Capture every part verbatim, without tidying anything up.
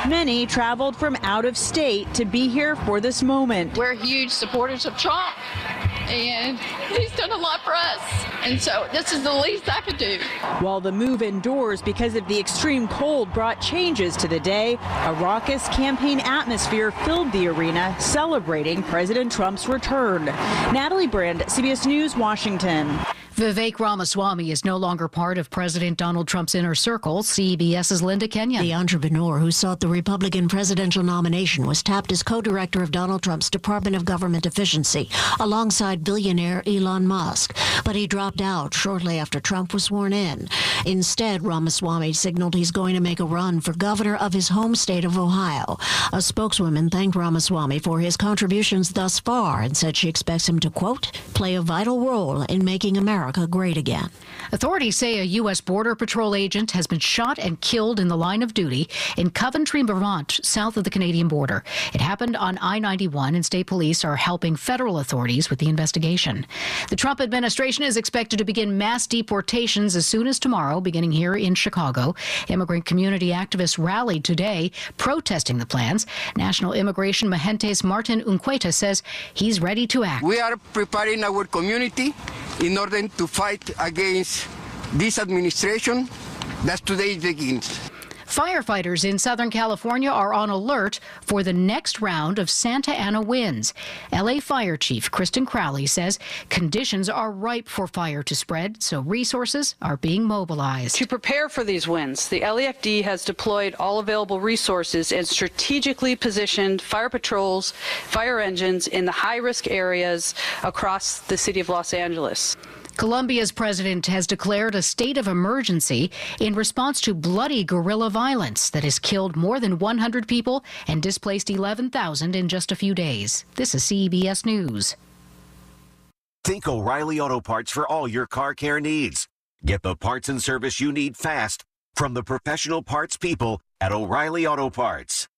Many traveled from out of state to be here for this moment. We're huge supporters of Trump, and he's done a lot for us. And so this is the least I could do. While the move indoors because of the extreme cold brought changes to the day, a raucous campaign atmosphere filled the arena celebrating President Trump's return. Natalie Brand, C B S News, Washington. Vivek Ramaswamy is no longer part of President Donald Trump's inner circle. C B S's Linda Kenyon. The entrepreneur who sought the Republican presidential nomination was tapped as co-director of Donald Trump's Department of Government Efficiency alongside billionaire Elon Musk. But he dropped out shortly after Trump was sworn in. Instead, Ramaswamy signaled he's going to make a run for governor of his home state of Ohio. A spokeswoman thanked Ramaswamy for his contributions thus far and said she expects him to, quote, play a vital role in making America great again. Authorities say a U S. Border Patrol agent has been shot and killed in the line of duty in Coventry, Vermont, south of the Canadian border. It happened on I ninety-one, and state police are helping federal authorities with the investigation. The Trump administration is expected to begin mass deportations as soon as tomorrow, beginning here in Chicago. Immigrant community activists rallied today protesting the plans. National Immigration Mahentes Martin Unqueta says he's ready to act. We are preparing our community in order to fight against this administration that today begins. Firefighters in Southern California are on alert for the next round of Santa Ana winds. L A Fire Chief Kristen Crowley says conditions are ripe for fire to spread, so resources are being mobilized. To prepare for these winds, the L A F D has deployed all available resources and strategically positioned fire patrols, fire engines in the high-risk areas across the city of Los Angeles. Colombia's president has declared a state of emergency in response to bloody guerrilla violence that has killed more than one hundred people and displaced eleven thousand in just a few days. This is C B S News. Think O'Reilly Auto Parts for all your car care needs. Get the parts and service you need fast from the professional parts people at O'Reilly Auto Parts.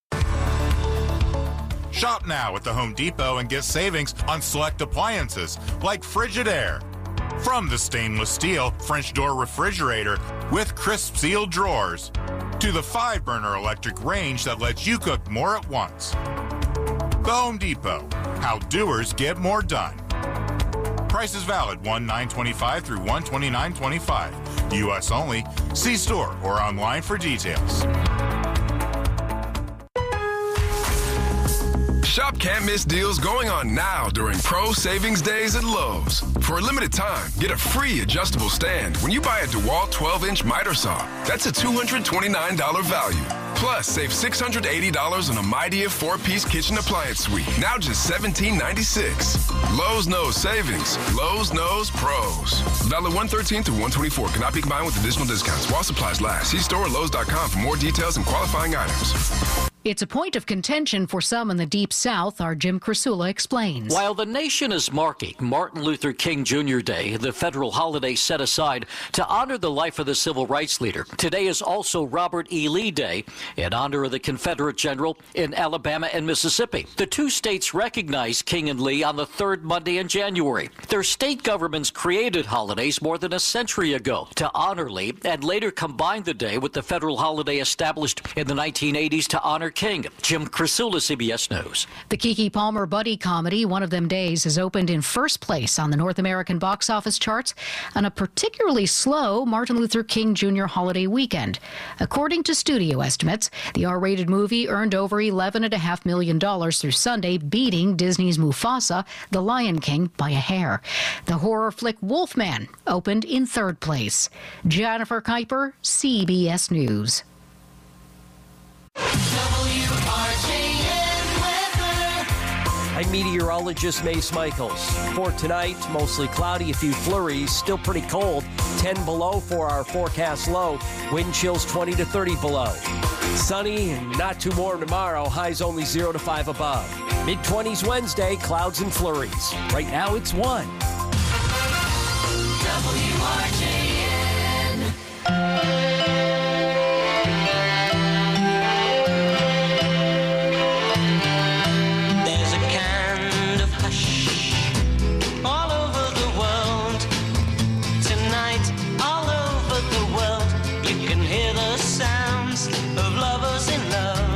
Shop now at the Home Depot and get savings on select appliances like Frigidaire. From the stainless steel French door refrigerator with crisp sealed drawers to the five burner electric range that lets you cook more at once. The Home Depot, how doers get more done. Price is valid one nine twenty-five through one twenty-nine twenty-five. U S only. See store or online for details. Shop can't miss deals going on now during Pro Savings Days at Lowe's. For a limited time, get a free adjustable stand when you buy a DeWalt twelve inch miter saw. That's a two hundred twenty-nine dollars value. Plus, save six hundred eighty dollars on a Midea four-piece kitchen appliance suite. Now just seventeen ninety-six. Lowe's knows savings. Lowe's knows pros. Valid one thirteen through one twenty-four. Cannot be combined with additional discounts while supplies last. See store or Lowe's dot com for more details and qualifying items. It's a point of contention for some in the Deep South, our Jim Krasula explains. While the nation is marking Martin Luther King Junior Day, the federal holiday set aside to honor the life of the civil rights leader, today is also Robert E. Lee Day in honor of the Confederate general in Alabama and Mississippi. The two states recognized King and Lee on the third Monday in January. Their state governments created holidays more than a century ago to honor Lee and later combined the day with the federal holiday established in the nineteen eighties to honor King. Jim Krasula, C B S News. The Keke Palmer buddy comedy, One of Them Days, has opened in first place on the North American box office charts on a particularly slow Martin Luther King Junior holiday weekend. According to studio estimates, the R-rated movie earned over eleven point five million dollars through Sunday, beating Disney's Mufasa, The Lion King, by a hair. The horror flick Wolfman opened in third place. Jennifer Kuiper, C B S News. I'm meteorologist Mace Michaels. For tonight, mostly cloudy, a few flurries, still pretty cold. ten below for our forecast low. Wind chills twenty to thirty below. Sunny and not too warm tomorrow. Highs only zero to five above. mid twenties Wednesday, clouds and flurries. Right now it's one. W R J N. Of lovers in love.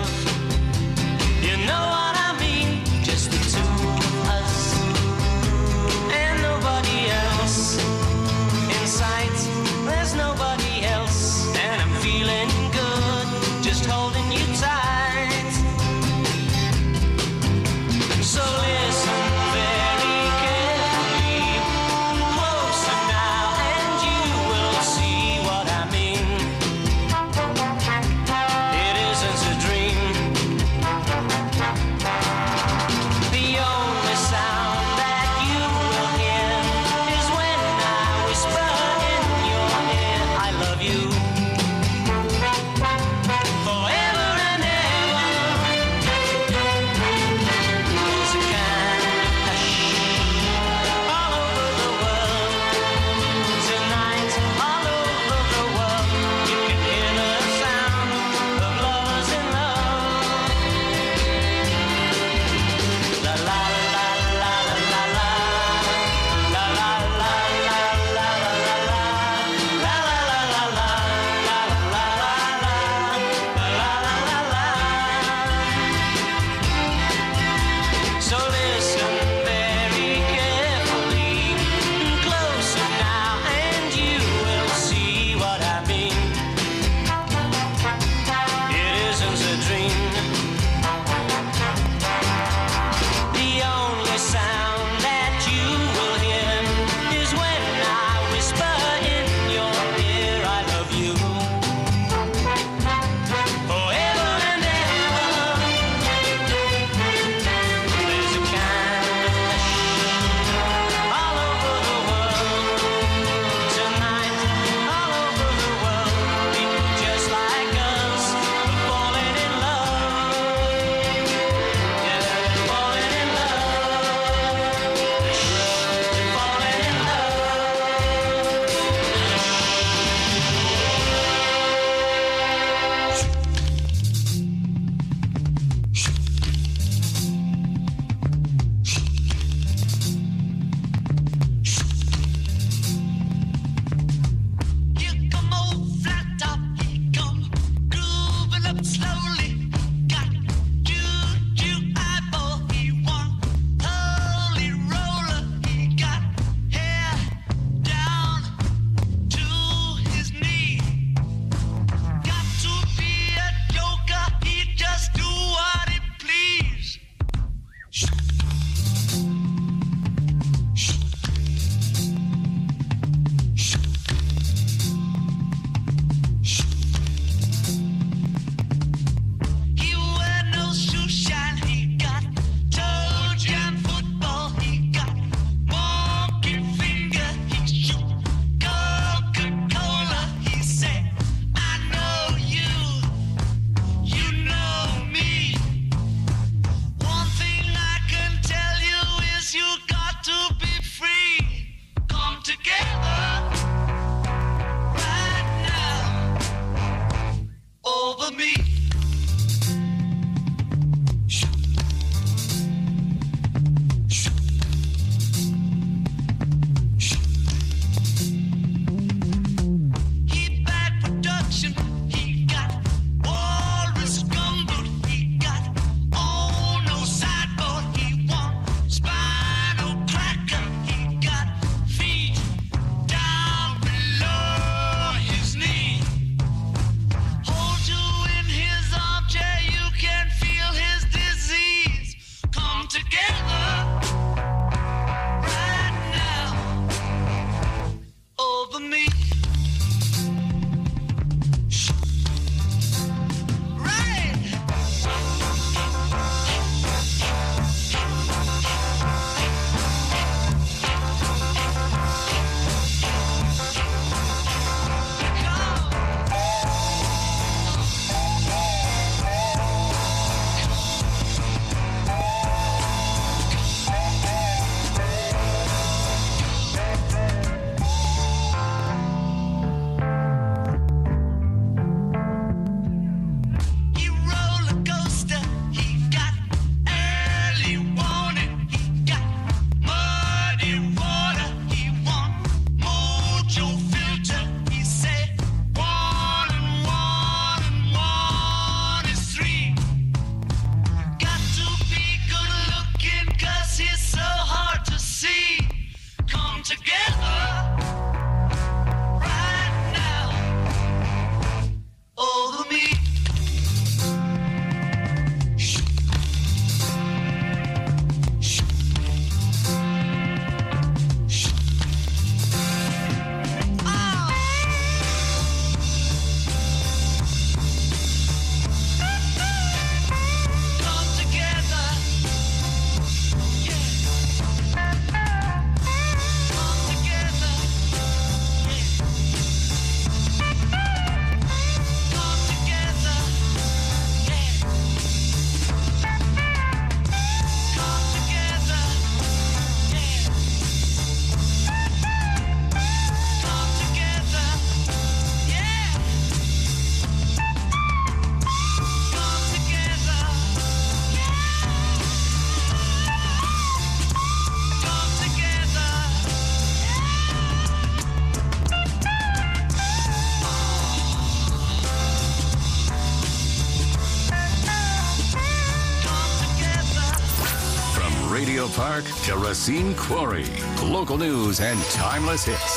Radio Park to Racine Quarry. Local news and timeless hits.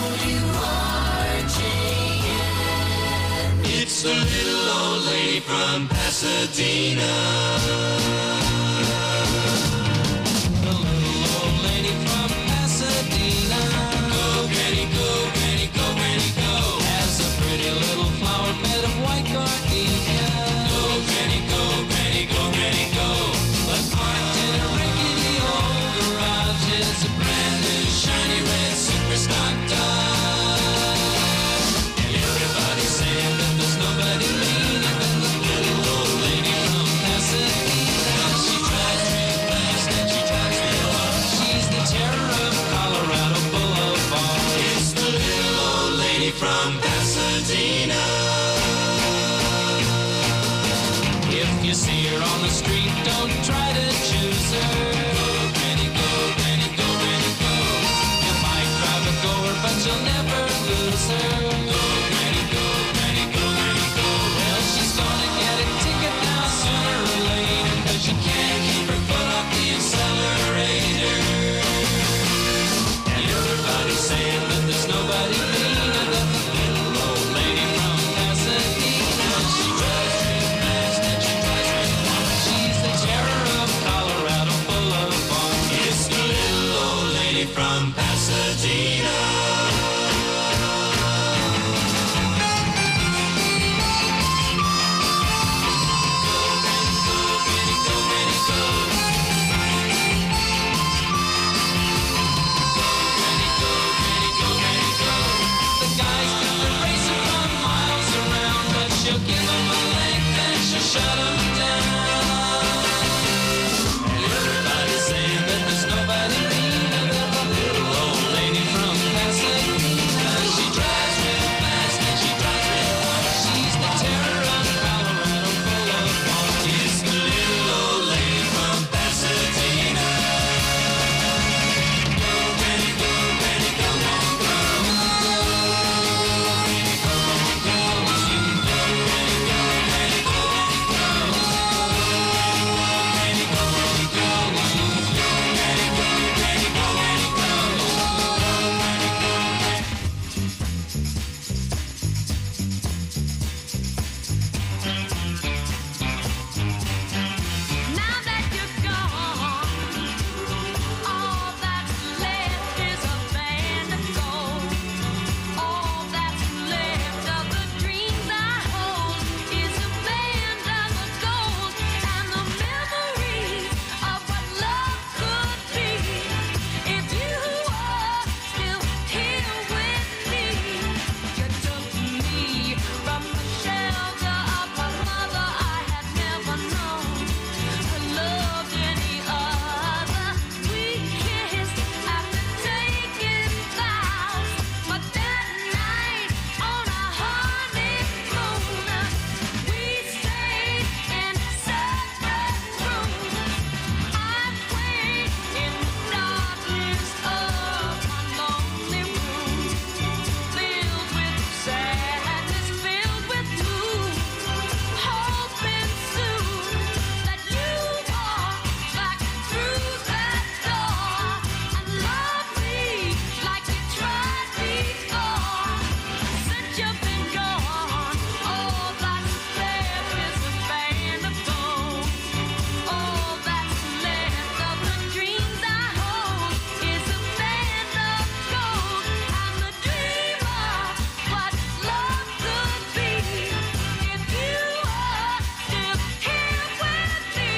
W R J N. It's the little old lady from Pasadena. The little old lady from Pasadena. Go, Granny, go, Granny, go, Granny, go. Has a pretty little flower bed of white gardenia. Go, Granny, go, Granny, go, Granny, go. But parked in a rickety old garage is a brand new shiny red super stock Dodge. And everybody's saying that there's nobody meaner than the little old lady from Pasadena. She drives real fast and she drives real hard. She's the terror of Colorado Boulevard. It's the little old lady from Pasadena. If you see her on the street, don't try to choose her. Go, Granny, go, Granny, go, Granny, go. You might drive a goer, but you'll never lose her. Go, Granny, go, Granny, go, Granny, go. Well, she's gonna get it shut 'em down. Everybody's saying that there's nobody meaner than the little old lady from Pasadena. She drives real fast and she drives real hard. She's the terror of Colorado, full of fun. It's the little old lady from Pasadena. Go, Granny, go, Granny, come on, go. Go, Granny, go, go. You can go, Granny, go, Granny, go, Granny, go. Granny, go, Granny, go. You can go, Granny, go, Granny, go, Granny, go. Now that you're gone, all that's left is a band of gold. All that's left of the dreams I hold is a band of gold and the memories of what love could be. If you were still here with me, you took me from the shelter of my mother. I had never known I loved any other. We kissed after taking vows, but that night on a honeymoon, we stayed in separate rooms. I wait in the darkness of my lonely room, filled with sadness, filled with gloom, hoping soon that you walk back through that door and love me like you tried before. Since you've been gone, all that's left is a band of gold. All that's left of the dreams I hold is a band of gold and the dream of what love could be. If you are still here with me.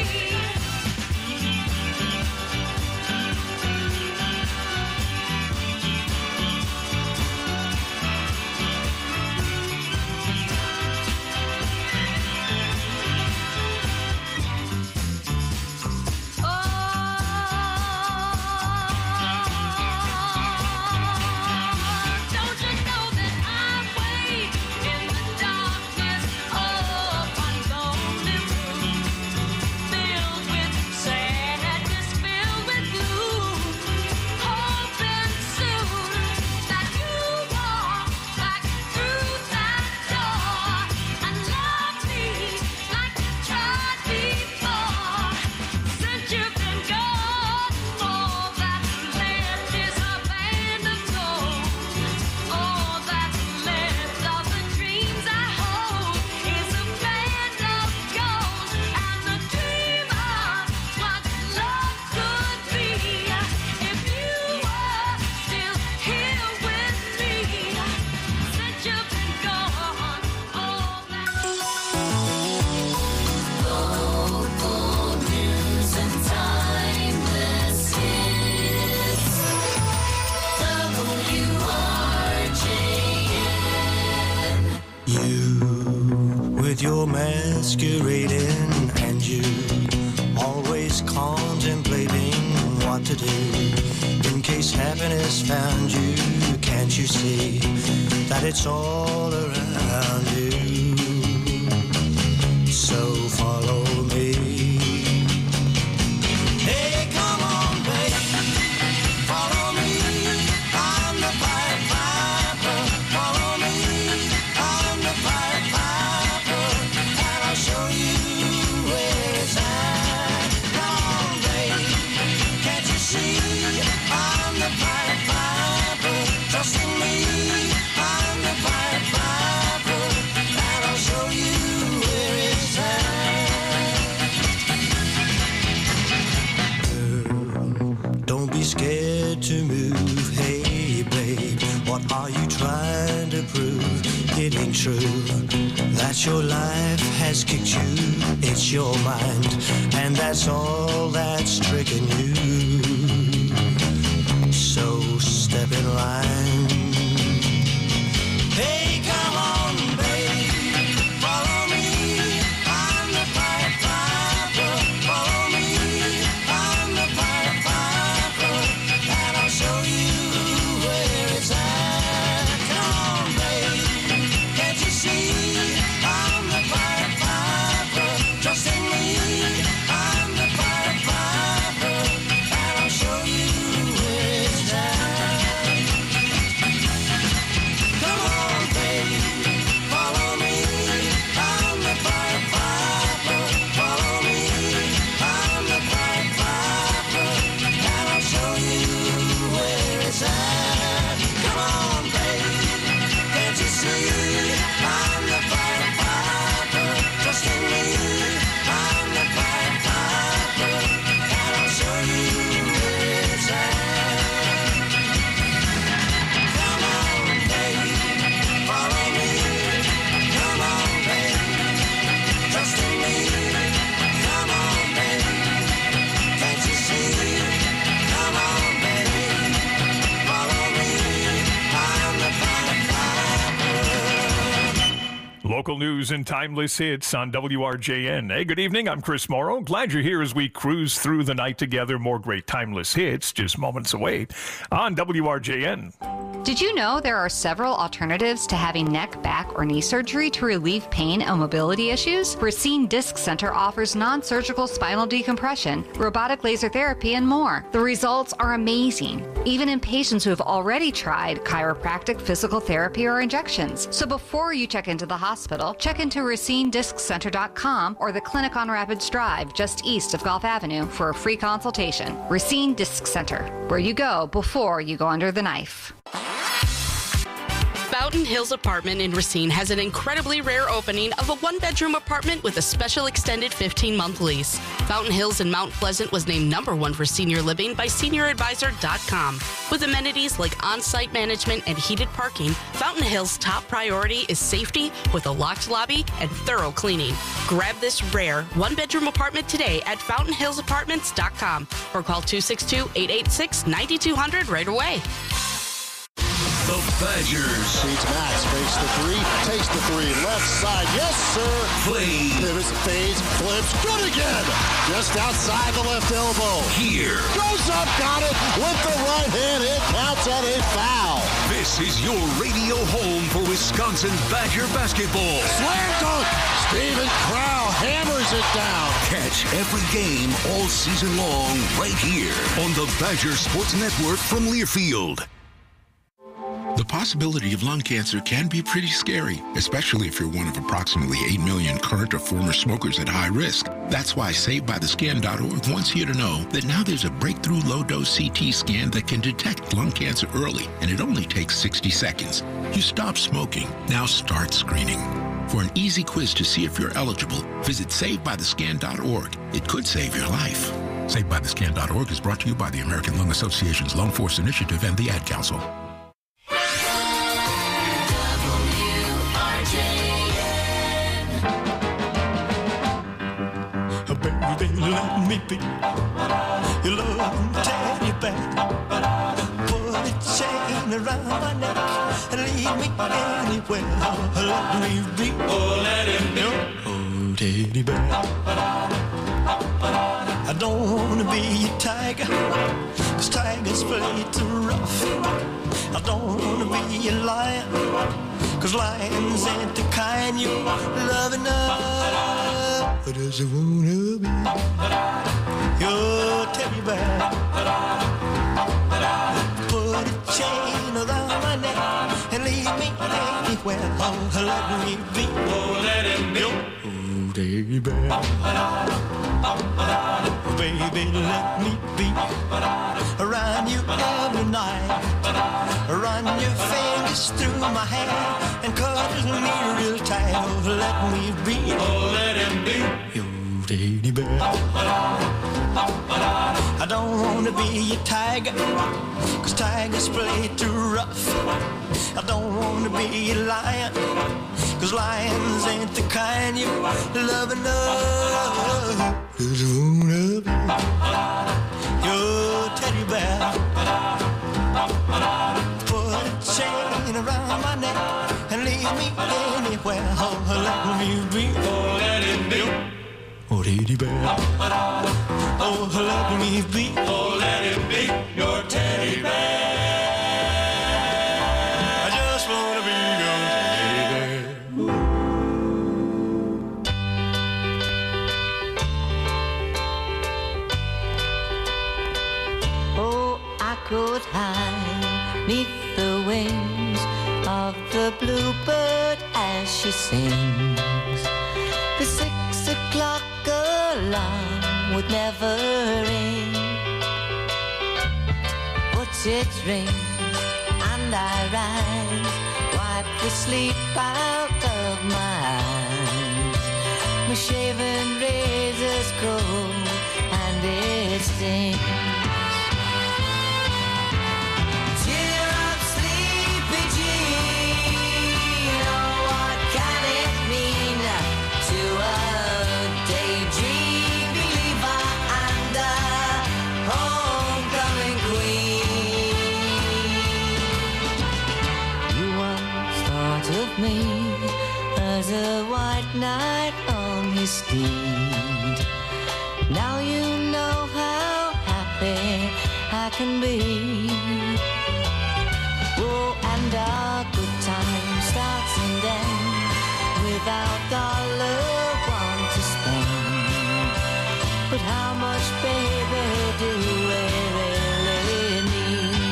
Don't you know that I wait in the darkness of my lonely room, filled with sadness, filled with gloom, hoping soon that you walk back through that door and love me like you tried before. Since you've been gone, all that's left is a band of gold. All that's left of the dreams I hold is a band of gold and the dream of what love could be. If you were still here with me, since you've been gone, all local news and timeless hits. W R J N. You, with your masquerading, and you, always contemplating what to do in case happiness found you. Can't you see that it's all around you? So follow me. Hey, come on, baby, follow me. I'm the Pied Piper. Follow me. I'm the Pied Piper, and I'll show you where it's at. Come on, baby, can't you see? I'm the Pied Piper. Trust in me. I'm the Pied Piper, and I'll show you where it's at. Girl, don't be scared to move. Hey, babe, what are you trying to prove? It ain't true that your life has kicked you. It's your mind, and that's all that's tricking you. So step in line. Hey, come on, babe, follow me. I'm the Local news and timeless hits on W R J N. Hey, good evening. I'm Chris Morrow. Glad you're here as we cruise through the night together. More great timeless hits just moments away on W R J N. Did you know there are several alternatives to having neck, back, or knee surgery to relieve pain and mobility issues? Racine Disc Center offers non-surgical spinal decompression, robotic laser therapy, and more. The results are amazing, even in patients who have already tried chiropractic, physical therapy, or injections. So before you check into the hospital, check into racine disc center dot com or the clinic on Rapids Drive just east of Gulf Avenue for a free consultation. Racine Disc Center, where you go before you go under the knife. Fountain Hills Apartment in Racine has an incredibly rare opening of a one-bedroom apartment with a special extended fifteen-month lease. Fountain Hills in Mount Pleasant was named number one for senior living by senior advisor dot com. With amenities like on-site management and heated parking, Fountain Hills' top priority is safety with a locked lobby and thorough cleaning. Grab this rare one-bedroom apartment today at fountain hills apartments dot com or call two six two, eight eight six, nine two zero zero right away. The Badgers. Beats Max, fakes the three, takes the three, left side, yes sir. Play. Pivots, fades, flips, good again. Just outside the left elbow. Here. Goes up, got it, with the right hand, it counts at a foul. This is your radio home for Wisconsin Badger basketball. Slam dunk, Steven Crow hammers it down. Catch every game all season long right here on the Badger Sports Network from Learfield. The possibility of lung cancer can be pretty scary, especially if you're one of approximately eight million current or former smokers at high risk. That's why Saved By The Scan dot org wants you to know that now there's a breakthrough low-dose C T scan that can detect lung cancer early, and it only takes sixty seconds. You stop smoking, now start screening. For an easy quiz to see if you're eligible, visit Saved By The Scan dot org. It could save your life. Saved By The Scan dot org is brought to you by the American Lung Association's Lung Force Initiative and the Ad Council. Baby, let me be your loving teddy bear. Put a chain around my neck and lead me anywhere. Let me be, oh, let him be your teddy bear. I don't wanna be a tiger, 'cause tigers play too rough. I don't wanna be a lion, 'cause lions ain't the kind you love enough. But I just wanna be your teddy bear. Put a chain around my neck and lead me anywhere. Oh, let me be, oh, let him be your teddy bear. Baby, let me be around you every night. Run your fingers through my hair and cuddle me real tight. Oh, let me be, oh, let him be your teddy bear. I don't wanna be a tiger, 'cause tigers play too rough. I don't wanna be a lion, 'cause lions ain't the kind you love enough. Just wanna be your teddy bear. Put a chain around my neck and leave me anywhere. Oh, let me be, oh, let it be, oh, teddy bear. Oh, let me be, oh, let it be your teddy bear. I just wanna be your teddy bear. Oh, I could hide neath the wings of the bluebird as she sings. The six o'clock alarm would never ring, but it rings and I rise, wipe the sleep out of my eyes. My shaven razor's cold and it stings. Me as a night on his steed. Now you know how happy I can be. Oh, and our good time starts and ends without our loved one to spend. But how much, baby, do we really need?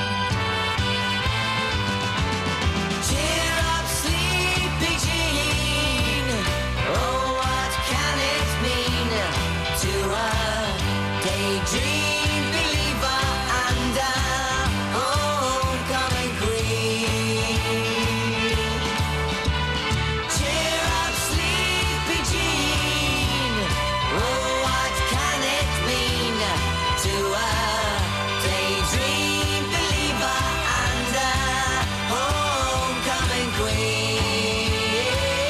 Cheer up, sleepy Jean. Oh, what can it mean to a daydream believer and a homecoming queen? Cheer up, sleepy Jean. Oh, what can it mean to a daydream believer and a homecoming queen?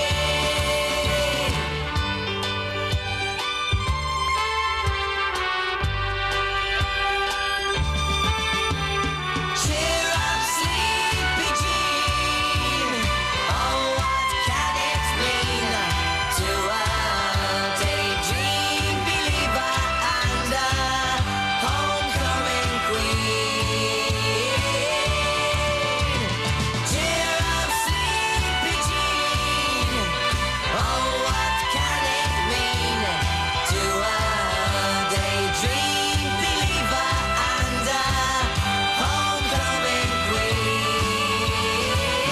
Cheer up, sleepy Jean. Oh, what can it mean to a daydream believer and a homecoming queen? Cheer up, sleepy Jean. Oh, what can it mean to a daydream believer and a homecoming queen?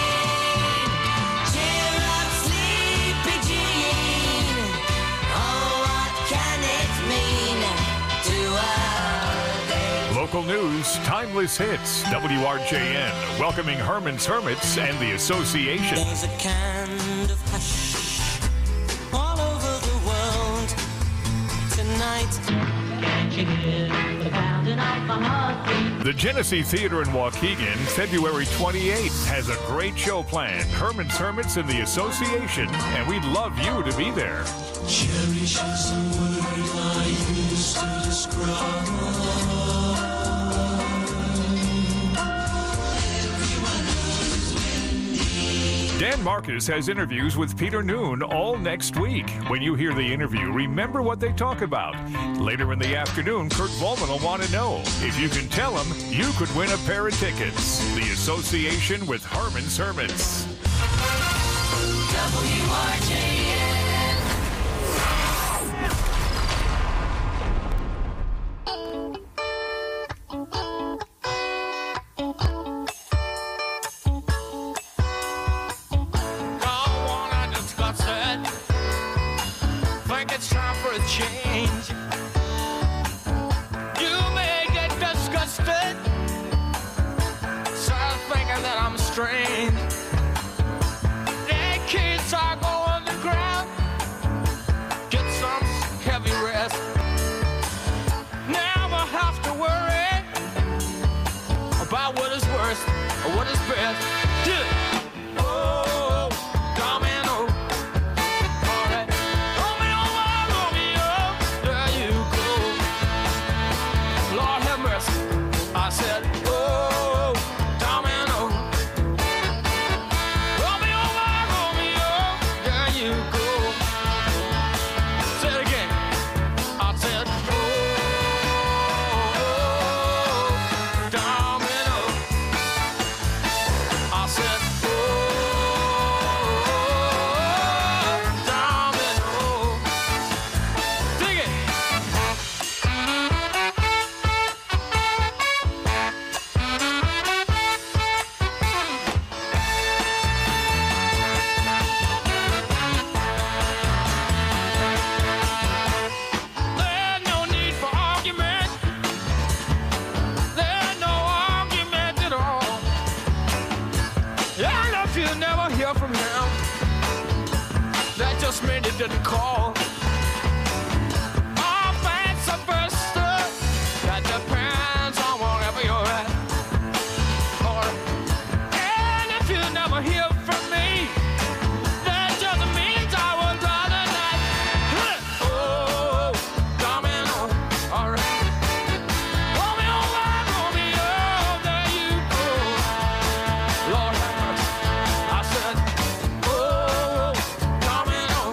Cheer up, sleepy Jean. Oh, what can it mean to a Local news, timeless hits, W R J N, welcoming Herman's Hermits and the Association. There's a kind of hush all over the world tonight. Can't you hear the pounding of my heartbeat? The Genesee Theater in Waukegan, February twenty-eighth, has a great show planned. Herman's Hermits and the Association, and we'd love you to be there. Cherish is a word I used to describe. Dan Marcus has interviews with Peter Noon all next week. When you hear the interview, remember what they talk about. Later in the afternoon, Kurt Volman will want to know. If you can tell him, you could win a pair of tickets. The Association with Herman's Hermits. W R J N. Don't wanna discuss it. Think it's time for a change. You may get disgusted, start thinking that I'm strange. Dead kids are going to ground. Get some heavy rest. Never have to worry about what is worst or what is best. Yeah. Oh, domino. All right. Romeo, my Romeo. There you go. Lord have mercy. I said, oh, domino. Romeo, my Romeo. There you go. Say it again. I said, oh, domino. I said, oh, domino. Dig it. There's no need for argument. There's no argument at all. And if you never hear from him, that just means he didn't call. All facts are versa. That depends on wherever you're at. Or, and if you never hear from me, that just means I was rather not. Oh, domino. All right. Romeo, my Romeo, there you go. Lord have mercy. I said, oh, domino.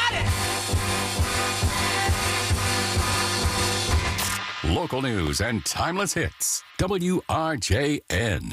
Local news and timeless hits. W R J N.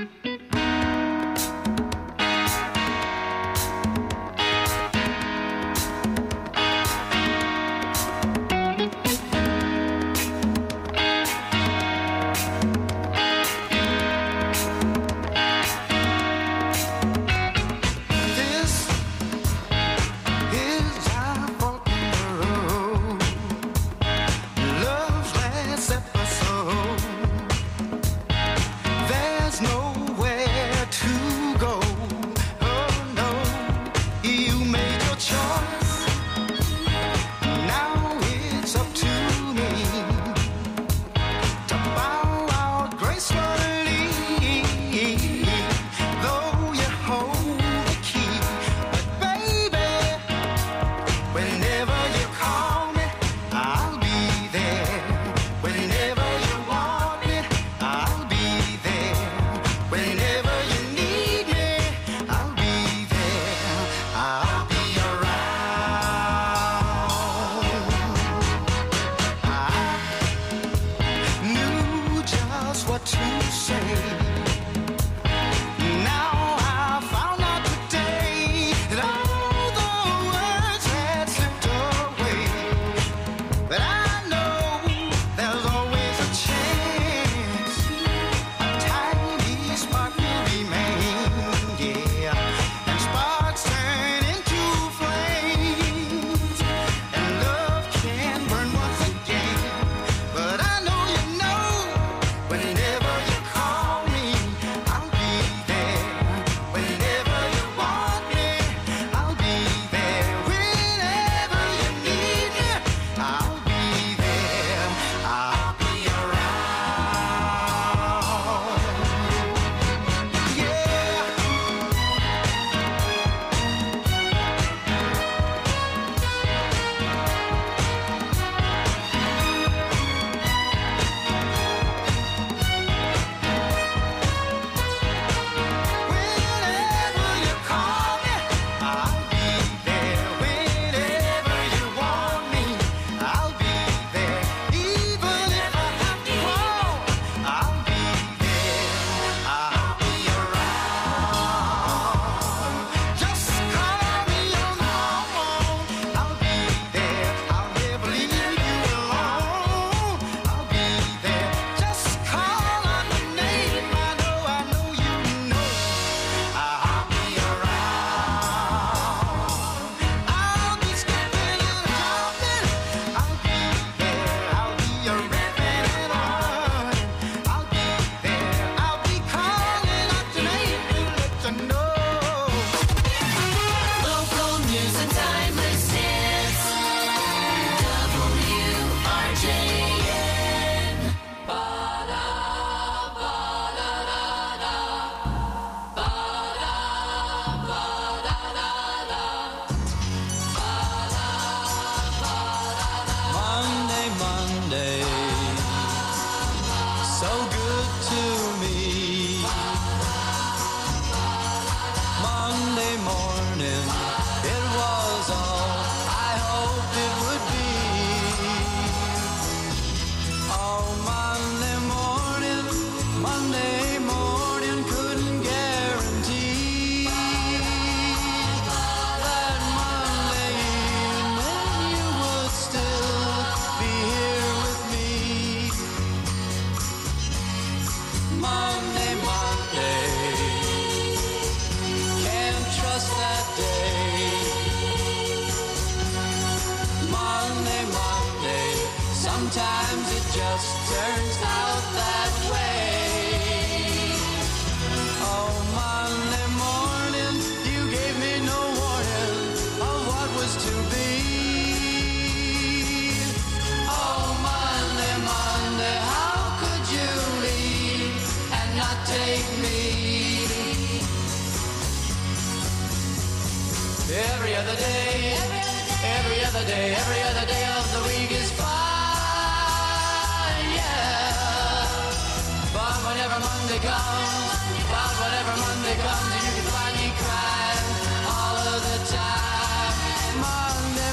Sometimes it just turns out that way. Oh, Monday morning, you gave me no warning of what was to be. Oh, Monday, Monday, how could you leave and not take me? Every other day, every other day, every other day of the week is fine. Whenever Monday comes, but whenever Monday comes, you can find me crying all of the time. Monday,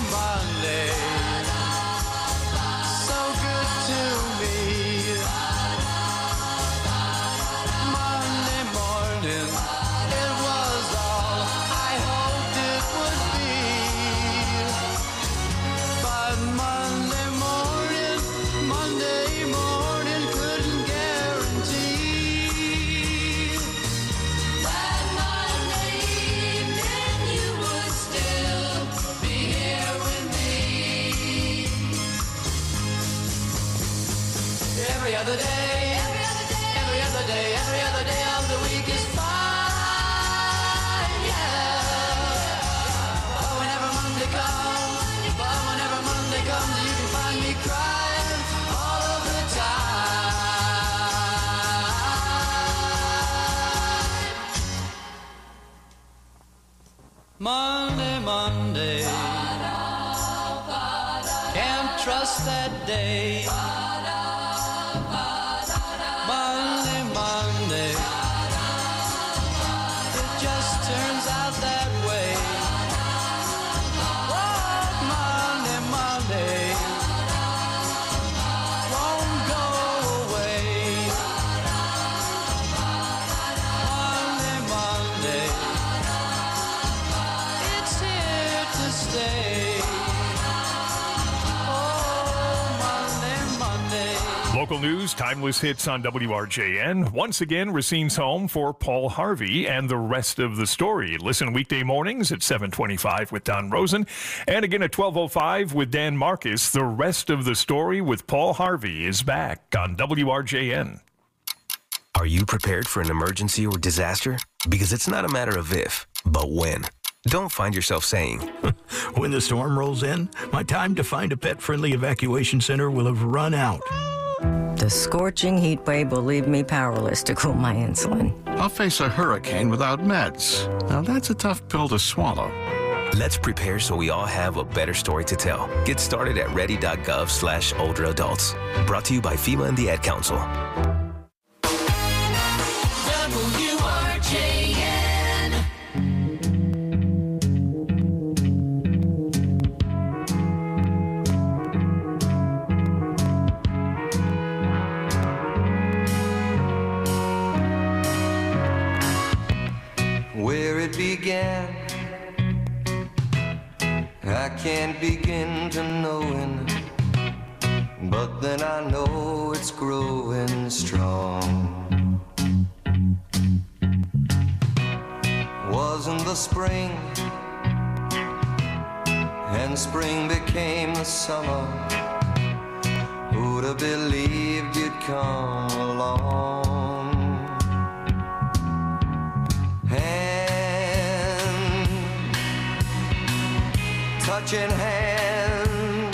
other day, every other day, every other day, every other day of the week is fine, yeah. But whenever Monday comes, but whenever Monday comes, you can find me crying all of the time. Monday, Monday, can't trust that day. Monday, Monday, it just turns out that way. Oh, Monday, Monday, won't go away. Monday, Monday, it's here to stay. Local news, timeless hits on W R J N. Once again, Racine's home for Paul Harvey and the rest of the story. Listen weekday mornings at seven twenty-five with Don Rosen. And again at twelve oh five with Dan Marcus. The rest of the story with Paul Harvey is back on W R J N. Are you prepared for an emergency or disaster? Because it's not a matter of if, but when. Don't find yourself saying, when the storm rolls in, my time to find a pet-friendly evacuation center will have run out. The scorching heat wave will leave me powerless to cool my insulin. I'll face a hurricane without meds. Now that's a tough pill to swallow. Let's prepare so we all have a better story to tell. Get started at ready.gov slash older adults. Brought to you by FEMA and the Ad Council. W R J N. Where it began, I can't begin to knowing, but then I know it's growing strong. Wasn't the spring, and spring became the summer. Who'd have believed you'd come along? Touching hands,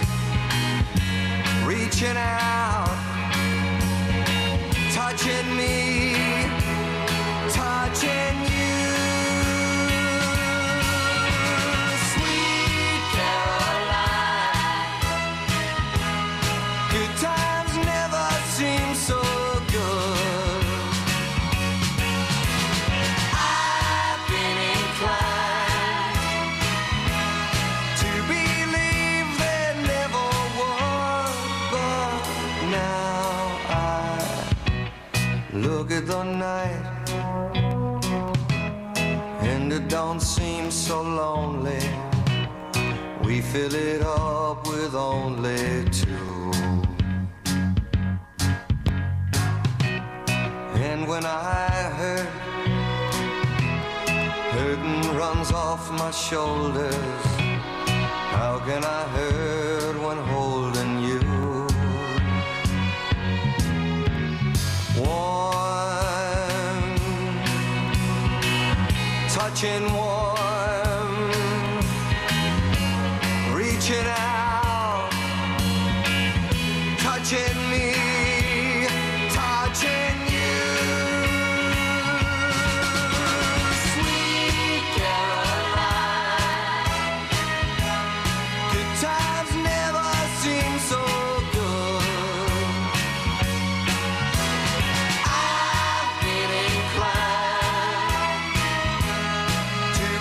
reaching out, touching me, touching you. Sweet Caroline, good times never seem so good. I've been inclined to believe there never was, but now I look at the night and it don't seem so lonely. We fill it up with only two. And when I hurt, hurting runs off my shoulders. How can I hurt when holding you? Warm, touching warm, reaching out, touching me, touching you. Sweet Caroline, good times never seem so good. I've been inclined to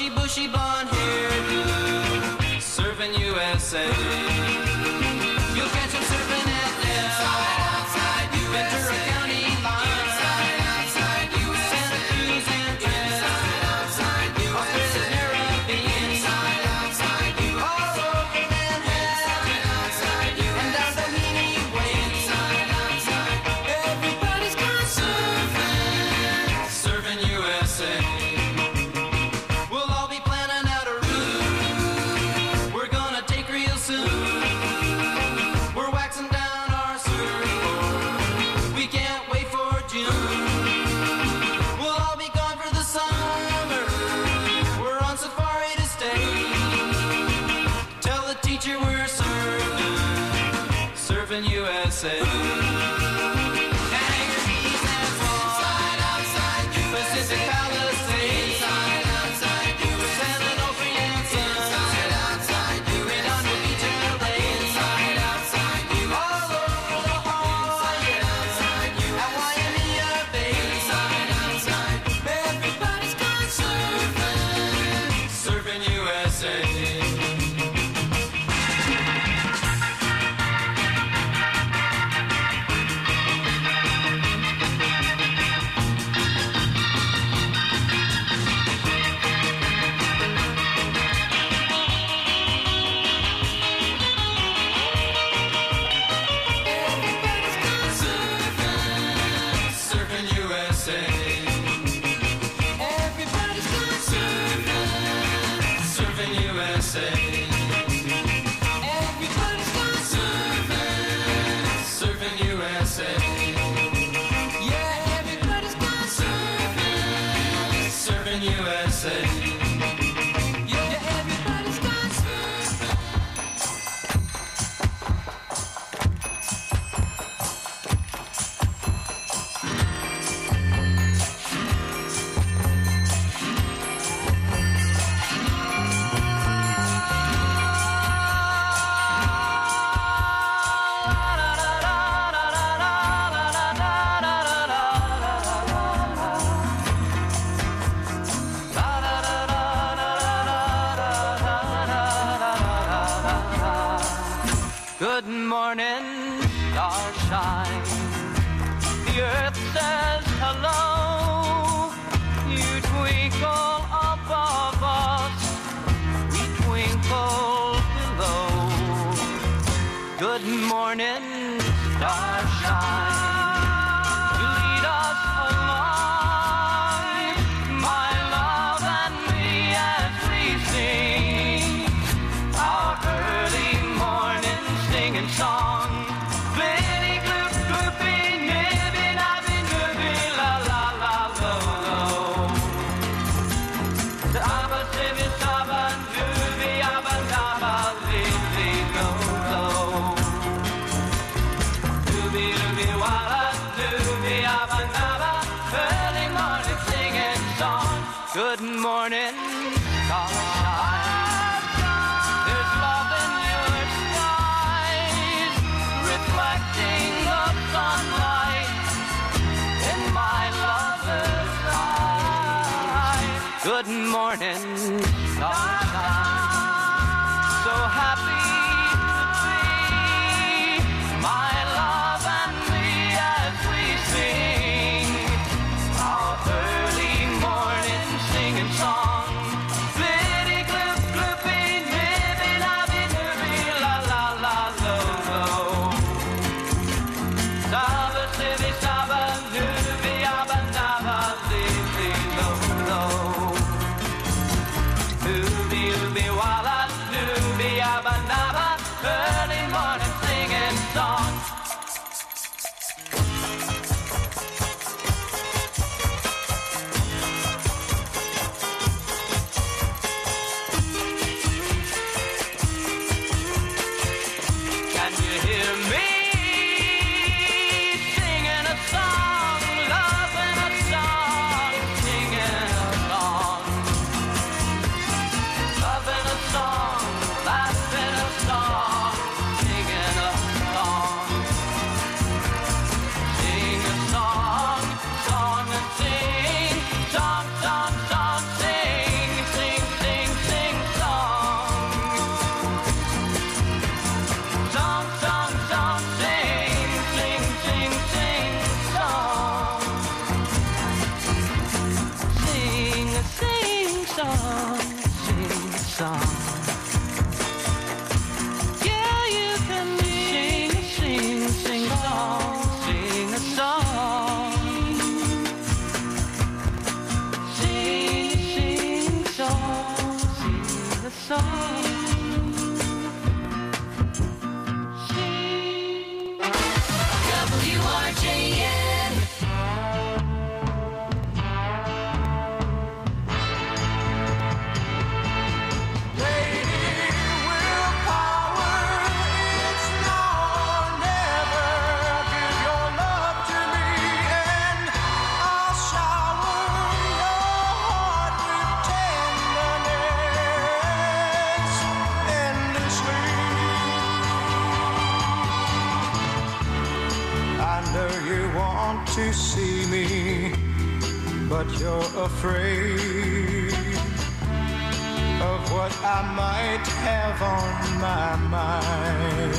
bushy, bushy blonde hairdo, serving U S A. You'll catch him surfing at Inside, outside, Ventura County line. Inside, outside, U S A. Santa Cruz and Inside, outside, U S A. Australia's Caribbean. Inside, outside, U S A. All over Manhattan. Inside, outside, U S A. And down Doheny Way. Inside, outside. Everybody's gone surfing, surfing U S A. We'll all be planning out a route we're gonna take real soon. We're waxing down our surfboard. We can't wait for June. We'll all be gone for the summer. We're on safari to stay. Tell the teacher we're surfing, surfing U S A. Hang your knees and fall. Inside, outside, Pacific Palisades. Inside, outside, San Onofre and Sun. Inside, outside, Redondo Beach, L A. Inside, outside, all over the Hawaii. Inside, at Waimea Bay. Inside, outside, everybody's gone surfing, surfing U S A. Everybody's gone surfing, surfing U S A. Everybody's gone surfing, surfing U S A. Everybody's gone surfing, surfing U S A. Yeah, everybody's gone surfing, surfing U S A. Yeah, everybody's gone surfing. Good morning, starshine. The earth says hello. You twinkle above us, we twinkle below. Good morning, starshine. You lead us along, my love and me, as we sing our early morning singing song. Blitty gloop gloopy, nibby nabby nooby, la la la lo lo. The abba sibby sabba dooby abba dabba lily lo lo. Dooby dooby walla dooby abba dabba, early morning singing song. Good morning, starshine. There's love in your skies, reflecting the sunlight in my lover's eyes. Good morning, starshine. So happy to be my love and me as we sing our early morning singing song. Flitty gloop gloopy, nibby nabby nooby, la la la lo lo. Saba sibby saba nooby abba nabba lily lo lo. Nooby ooby walla nooby abba want to see me, but you're afraid of what I might have on my mind.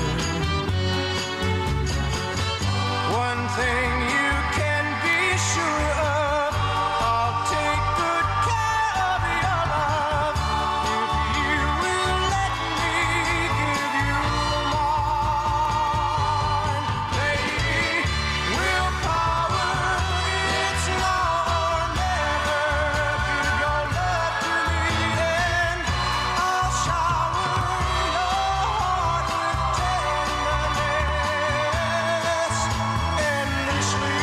One thing you can be sure of, I'll take good care of your love if you will let me give you mine. Baby, willpower, it's now or never. Give your love to me and I'll shower your heart with tenderness endlessly.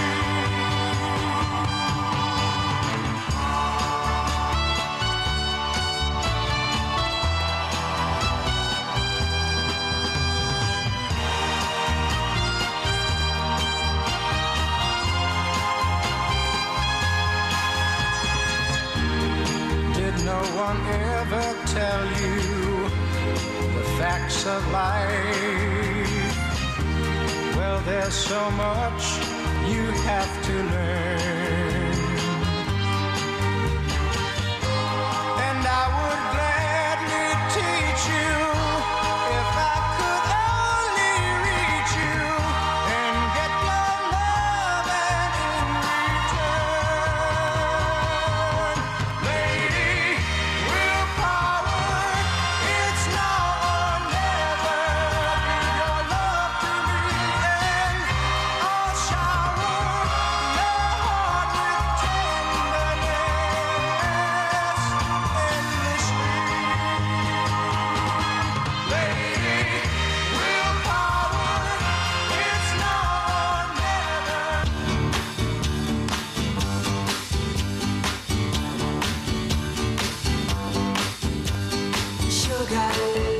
Did no one ever tell you the facts of life? Well, there's so much you have to learn, and I would gladly teach you if I could only reach you and get your love and in return. Lady, willpower, it's now or never. Give your love to me and I'll shower your heart with tenderness endlessly. Lady, willpower, it's now or never. Sugar,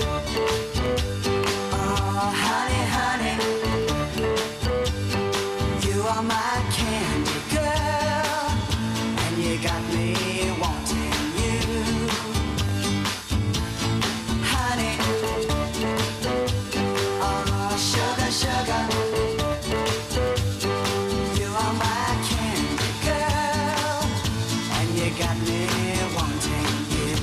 oh honey, honey, you are my candy girl, and you got me wanting you, honey. Oh sugar, sugar, you are my candy girl, and you got me wanting you.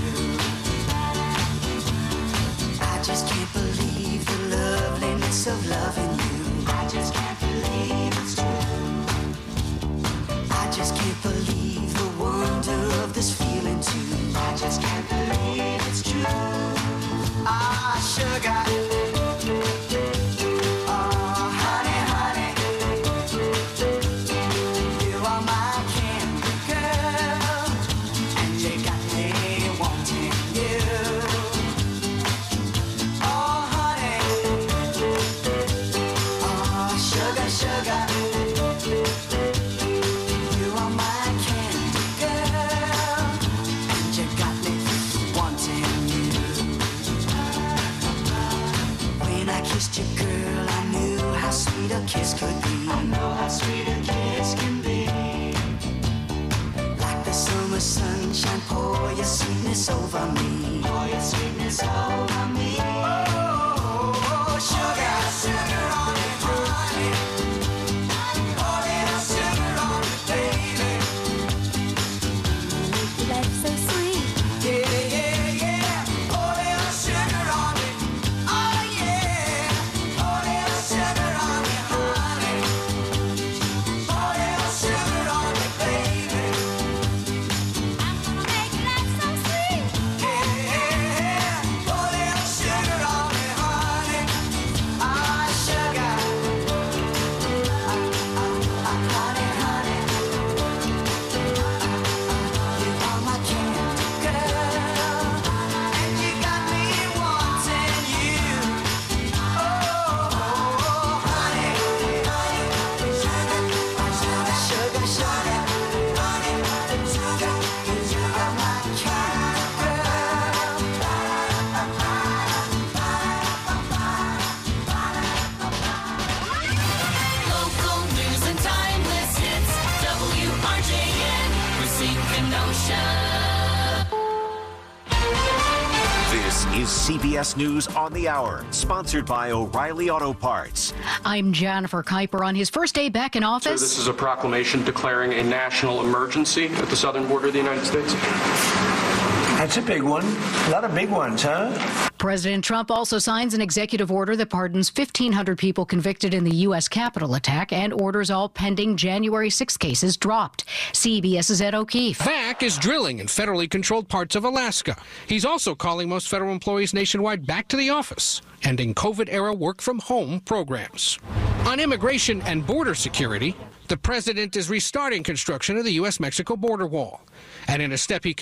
I just can't believe the loveliness of loving you. I just can't believe it's true. I just can't believe the wonder of this feeling too. I just can't believe it's true. Ah, sugar. Oh, honey, honey. You are my candy girl, and you got me wanting you. Oh, honey, oh, sugar, sugar, you are my candy girl, and you got me wanting you. When I kissed you, girl, I knew how sweet a kiss could be. I know how sweet a kiss can be. Like the summer sunshine, pour your sweetness over me. Pour your sweetness over me. Oh, sugar, sugar on it, honey. Oh, little sugar on it, baby. Life's so sweet. Yeah, yeah, yeah. Oh, little sugar on it. Oh, yeah. Oh, little sugar on it, honey. Oh, little sugar on it, baby. I'm gonna make life so sweet. Yeah, yeah, yeah. Oh, little sugar. is C B S News on the Hour, sponsored by O'Reilly Auto Parts. I'm Jennifer Kuiper. On his first day back in So office, this is a proclamation declaring a national emergency at the southern border of the United States. That's a big one. A lot of big ones, huh? President Trump also signs an executive order that pardons fifteen hundred people convicted in the U S Capitol attack and orders all pending January sixth cases dropped. CBS's Ed O'Keefe. Vac is drilling in federally controlled parts of Alaska. He's also calling most federal employees nationwide back to the office, ending COVID-era work-from-home programs. On immigration and border security, the president is restarting construction of the U S Mexico border wall. And in a step he